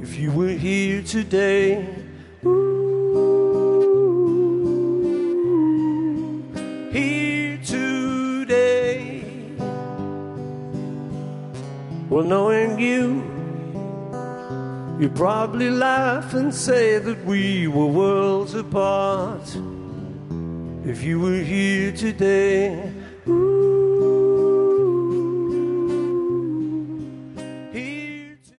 if you were here today. Here today. Well, knowing you'd probably laugh and say that we were worlds apart if you were here today. Ooh.